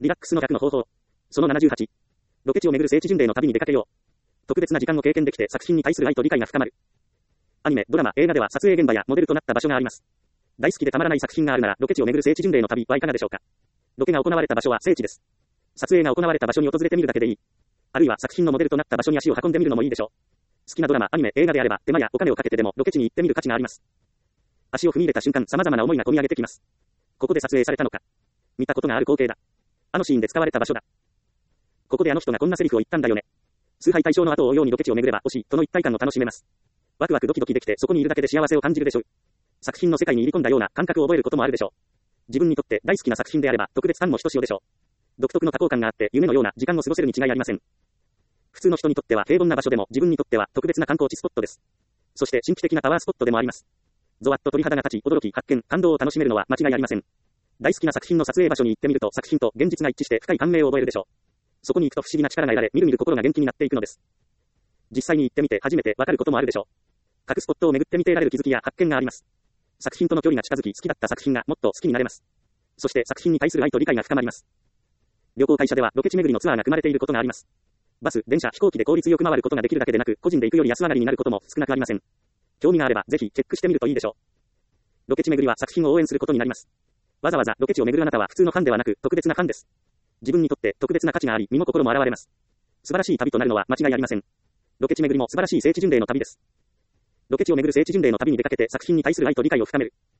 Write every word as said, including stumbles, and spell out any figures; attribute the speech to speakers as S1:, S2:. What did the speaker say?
S1: リラックスの逆の方法。そのななじゅうはち。ロケ地を巡る聖地巡礼の旅に出かけよう。特別な時間を経験できて作品に対する愛と理解が深まる。アニメ、ドラマ、映画では撮影現場やモデルとなった場所があります。大好きでたまらない作品があるなら、ロケ地を巡る聖地巡礼の旅はいかがでしょうか。ロケが行われた場所は聖地です。撮影が行われた場所に訪れてみるだけでいい。あるいは作品のモデルとなった場所に足を運んでみるのもいいでしょう。好きなドラマ、アニメ、映画であれば、手間やお金をかけてでもロケ地に行ってみる価値があります。足を踏み入れた瞬間、様々な思いが込み上げてきます。ここで撮影されたのか。見たことがある光景だ。あのシーンで使われた場所だ。ここであの人がこんなセリフを言ったんだよね。崇拝対象の後を追うようにロケ地を巡れば、推しとの一体感を楽しめます。ワクワクドキドキできて、そこにいるだけで幸せを感じるでしょう。作品の世界に入り込んだような感覚を覚えることもあるでしょう。自分にとって大好きな作品であれば、特別感もひとしおでしょう。独特の多幸感があって、夢のような時間を過ごせるに違いありません。普通の人にとっては平凡な場所でも、自分にとっては特別な観光地スポットです。そして神秘的なパワースポットでもあります。ゾワッと鳥肌が立ち、驚き、発見、感動を楽しめるのは間違いありません。大好きな作品の撮影場所に行ってみると、作品と現実が一致して深い感銘を覚えるでしょう。そこに行くと不思議な力が得られ、みるみる心が元気になっていくのです。実際に行ってみて初めてわかることもあるでしょう。各スポットを巡ってみて得られる気づきや発見があります。作品との距離が近づき、好きだった作品がもっと好きになれます。そして作品に対する愛と理解が深まります。旅行会社ではロケ地巡りのツアーが組まれていることがあります。バス、電車、飛行機で効率よく回ることができるだけでなく、個人で行くより安上がりになることも少なくありません。興味があればぜひチェックしてみるといいでしょう。ロケ地巡りは作品を応援することになります。わざわざロケ地を巡るあなたは普通のファンではなく特別なファンです。自分にとって特別な価値があり、身も心も現れます。素晴らしい旅となるのは間違いありません。ロケ地巡りも素晴らしい聖地巡礼の旅です。ロケ地を巡る聖地巡礼の旅に出かけて作品に対する愛と理解を深める。